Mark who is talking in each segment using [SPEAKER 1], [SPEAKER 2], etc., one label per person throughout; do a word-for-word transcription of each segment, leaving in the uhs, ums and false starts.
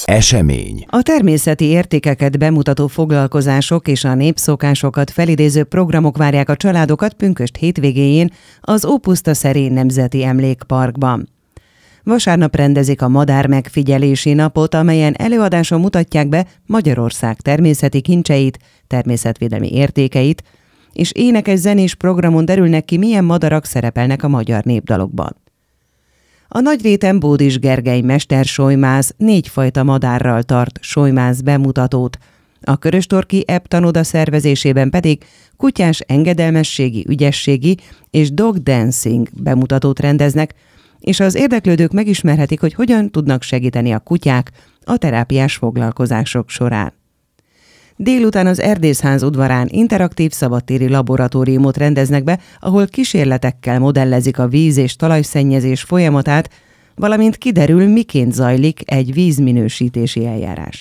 [SPEAKER 1] Esemény.
[SPEAKER 2] A természeti értékeket bemutató foglalkozások és a népszokásokat felidéző programok várják a családokat pünkösd hétvégéjén az Ópuszta Szerény Nemzeti Emlékparkban. Vasárnap rendezik a madár megfigyelési napot, amelyen előadáson mutatják be Magyarország természeti kincseit, természetvédelmi értékeit, és énekes-zenés programon derülnek ki, milyen madarak szerepelnek a magyar népdalokban. A Nagyréten Bódis Gergely mestersojmász négyfajta madárral tart sojmász bemutatót, a Köröstorki Eptanoda szervezésében pedig kutyás engedelmességi, ügyességi és dog dancing bemutatót rendeznek, és az érdeklődők megismerhetik, hogy hogyan tudnak segíteni a kutyák a terápiás foglalkozások során. Délután az Erdészház udvarán interaktív szabadtéri laboratóriumot rendeznek be, ahol kísérletekkel modellezik a víz- és talajszennyezés folyamatát, valamint kiderül, miként zajlik egy vízminősítési eljárás.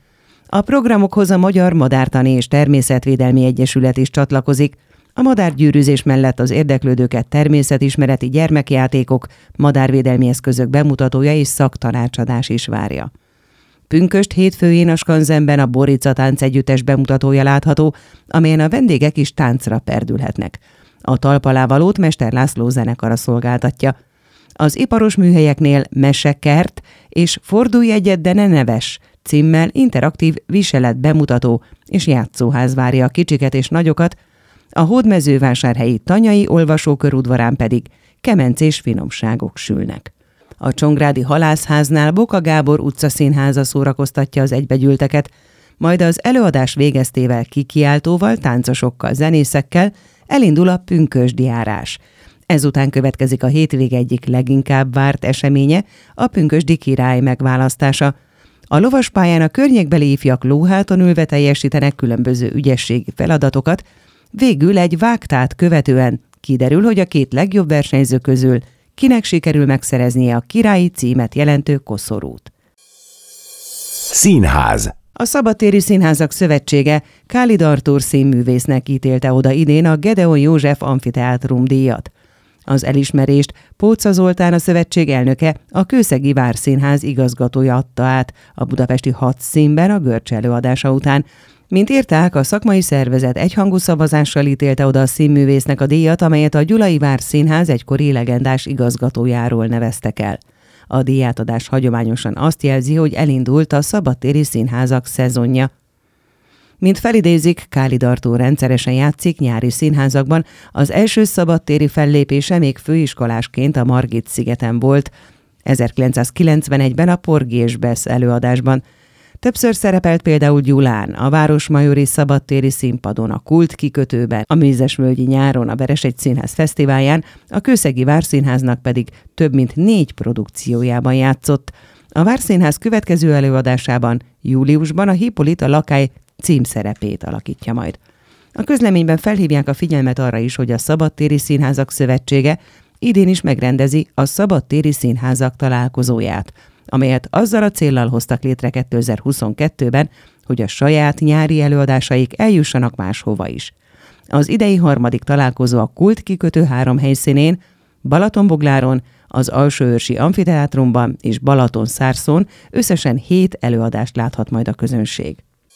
[SPEAKER 2] A programokhoz a Magyar Madártani és Természetvédelmi Egyesület is csatlakozik, a madárgyűrűzés mellett az érdeklődőket természetismereti gyermekjátékok, madárvédelmi eszközök bemutatója és szaktanácsadás is várja. Pünkösd hétfőjén a Skanzenben a Borica Tánc Együttes bemutatója látható, amelyen a vendégek is táncra perdülhetnek. A talpalávalót Mester László zenekara szolgáltatja. Az iparos műhelyeknél Mesekert és Fordulj egyet, de ne neves címmel interaktív viselet bemutató és játszóház várja a kicsiket és nagyokat, a hódmezővásárhelyi Tanyai olvasókör udvarán pedig kemencés finomságok sülnek. A Csongrádi Halászháznál Boka Gábor utcaszínháza szórakoztatja az egybegyűlteket, majd az előadás végeztével kikiáltóval, táncosokkal, zenészekkel elindul a pünkösdi járás. Ezután következik a hétvége egyik leginkább várt eseménye, a pünkösdi király megválasztása. A lovaspályán a környékbeli ifjak lóháton ülve teljesítenek különböző ügyességi feladatokat, végül egy vágtát követően kiderül, hogy a két legjobb versenyző közül kinek sikerül megszereznie a királyi címet jelentő koszorút.
[SPEAKER 1] Színház.
[SPEAKER 2] A Szabadtéri Színházak Szövetsége Kálid Artúr színművésznek ítélte oda idén a Gedeon József Amfiteátrum díjat. Az elismerést Póca Zoltán, a szövetség elnöke, a Kőszegi Várszínház igazgatója adta át a budapesti Hat Színben a Görcs előadása után. Mint írták, a szakmai szervezet egyhangú szavazással ítélte oda a színművésznek a díjat, amelyet a Gyulai Várszínház egykori legendás igazgatójáról neveztek el. A díjátadás hagyományosan azt jelzi, hogy elindult a szabadtéri színházak szezonja. Mint felidézik, Kálid Artúr rendszeresen játszik nyári színházakban, az első szabadtéri fellépése még főiskolásként a Margit-szigeten volt, ezerkilencszázkilencvenegyben a Porgy és Bess előadásban. Többször szerepelt például Gyulán, a Városmajori Szabadtéri Színpadon, a Kult kikötőben, a Mézesvölgyi nyáron, a Veresegy Színház fesztiválján, a Kőszegi Várszínháznak pedig több mint négy produkciójában játszott. A Várszínház következő előadásában júliusban a Hippolit a lakály címszerepét alakítja majd. A közleményben felhívják a figyelmet arra is, hogy a Szabadtéri Színházak Szövetsége idén is megrendezi a Szabadtéri Színházak találkozóját, amelyet azzal a céllal hoztak létre kétezer-huszonkettőben, hogy a saját nyári előadásaik eljussanak máshova is. Az idei harmadik találkozó a Kult kikötő három helyszínén, Balatonbogláron, az Alsóőrsi Amfiteátrumban és Balatonszárszón összesen hét előadást láthat majd a közönség.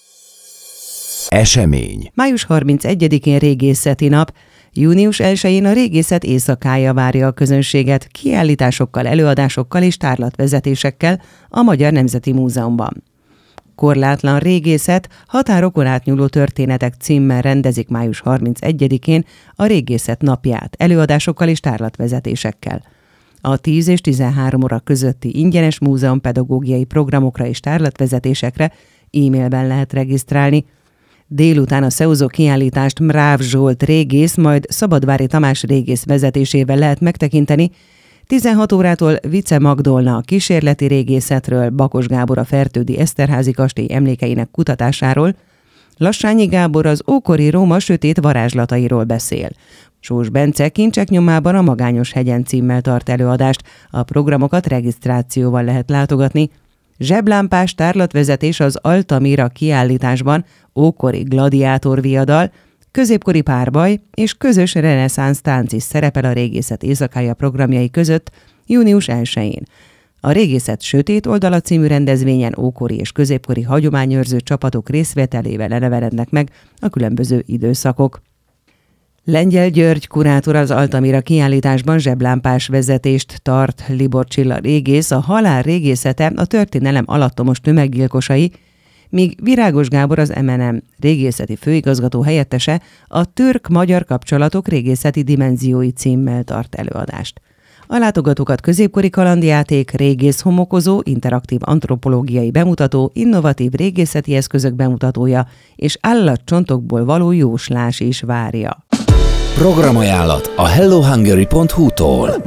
[SPEAKER 1] Esemény.
[SPEAKER 2] május harmincegyedikén régészeti nap, június elsején a régészet éjszakája várja a közönséget kiállításokkal, előadásokkal és tárlatvezetésekkel a Magyar Nemzeti Múzeumban. Korlátlan régészet, határokon átnyúló történetek címmel rendezik május harmincegyedikén a régészet napját előadásokkal és tárlatvezetésekkel. A tíz és tizenhárom óra közötti ingyenes múzeumpedagógiai programokra és tárlatvezetésekre e-mailben lehet regisztrálni. Délután a Szeuzó kiállítást Mráv Zsolt régész, majd Szabadvári Tamás régész vezetésével lehet megtekinteni. tizenhat órától Vice Magdolna a kísérleti régészetről, Bakos Gábor a Fertődi Eszterházi kastély emlékeinek kutatásáról, Lassányi Gábor az ókori Róma sötét varázslatairól beszél. Sós Bence Kincsek nyomában a Magányos hegyen címmel tart előadást, a programokat regisztrációval lehet látogatni. Zseblámpás tárlatvezetés az Altamira kiállításban, ókori gladiátorviadal, középkori párbaj és közös reneszánsz tánc is szerepel a régészet éjszakája programjai között június elsején. A Régészet sötét oldala című rendezvényen ókori és középkori hagyományőrző csapatok részvételével elevenednek meg a különböző időszakok. Lengyel György kurátor az Altamira kiállításban zseblámpás vezetést tart. Libor Csilla régész a halál régészete a történelem alattomos tömeggyilkosai, míg Virágos Gábor az em en em régészeti főigazgató helyettese a Türk-magyar kapcsolatok régészeti dimenziói címmel tart előadást. A látogatókat középkori kalandjáték, régész homokozó, interaktív antropológiai bemutató, innovatív régészeti eszközök bemutatója és állatcsontokból való jóslás is várja.
[SPEAKER 1] Programajánlat a hello hungary pont hu-tól.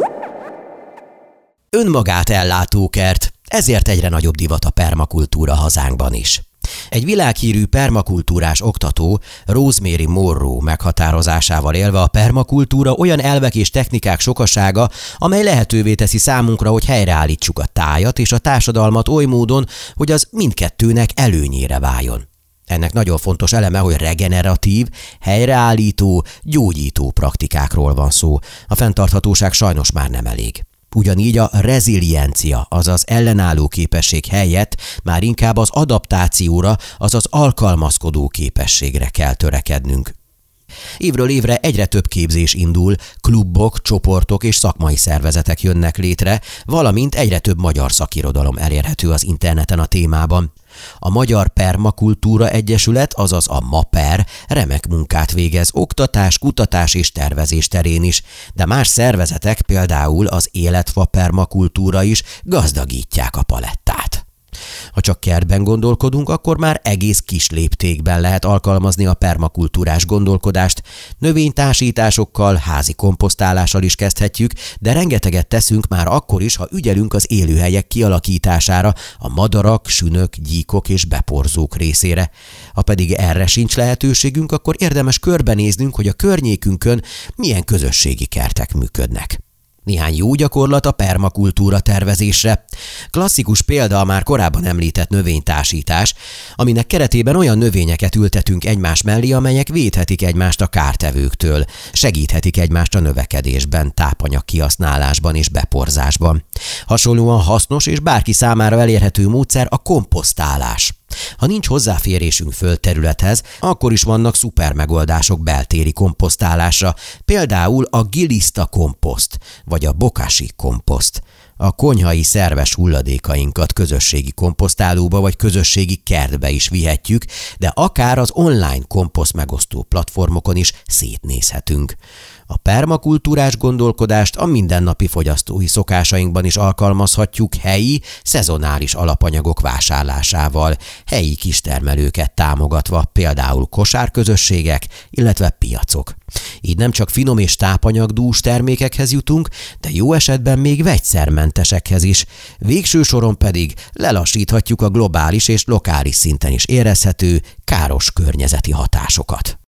[SPEAKER 3] Önmagát ellátó kert, ezért egyre nagyobb divat a permakultúra hazánkban is. Egy világhírű permakultúrás oktató, Rosemary Morrow meghatározásával élve a permakultúra olyan elvek és technikák sokasága, amely lehetővé teszi számunkra, hogy helyreállítsuk a tájat és a társadalmat oly módon, hogy az mindkettőnek előnyére váljon. Ennek nagyon fontos eleme, hogy regeneratív, helyreállító, gyógyító praktikákról van szó. A fenntarthatóság sajnos már nem elég. Ugyanígy a reziliencia, azaz ellenálló képesség helyett már inkább az adaptációra, azaz alkalmazkodó képességre kell törekednünk. Évről évre egyre több képzés indul, klubok, csoportok és szakmai szervezetek jönnek létre, valamint egyre több magyar szakirodalom elérhető az interneten a témában. A Magyar Permakultúra Egyesület, azaz a MAPER remek munkát végez oktatás, kutatás és tervezés terén is, de más szervezetek, például az Életfa Permakultúra is gazdagítják a palettát. Ha csak kertben gondolkodunk, akkor már egész kis léptékben lehet alkalmazni a permakultúrás gondolkodást. Növénytársításokkal, házi komposztálással is kezdhetjük, de rengeteget teszünk már akkor is, ha ügyelünk az élőhelyek kialakítására, a madarak, sünök, gyíkok és beporzók részére. Ha pedig erre sincs lehetőségünk, akkor érdemes körbenéznünk, hogy a környékünkön milyen közösségi kertek működnek. Néhány jó gyakorlat a permakultúra tervezésre. Klasszikus példa a már korábban említett növénytársítás, aminek keretében olyan növényeket ültetünk egymás mellé, amelyek védhetik egymást a kártevőktől, segíthetik egymást a növekedésben, tápanyag kihasználásban és beporzásban. Hasonlóan hasznos és bárki számára elérhető módszer a komposztálás. Ha nincs hozzáférésünk földterülethez, akkor is vannak szuper megoldások beltéri komposztálásra, például a giliszta komposzt, vagy a bokashi komposzt. A konyhai szerves hulladékainkat közösségi komposztálóba vagy közösségi kertbe is vihetjük, de akár az online komposzt megosztó platformokon is szétnézhetünk. A permakultúrás gondolkodást a mindennapi fogyasztói szokásainkban is alkalmazhatjuk helyi, szezonális alapanyagok vásárlásával, helyi kistermelőket támogatva, például kosárközösségek, illetve piacok. Így nem csak finom és tápanyagdús termékekhez jutunk, de jó esetben még vegyszermentesekhez is. Végső soron pedig lelassíthatjuk a globális és lokális szinten is érezhető káros környezeti hatásokat.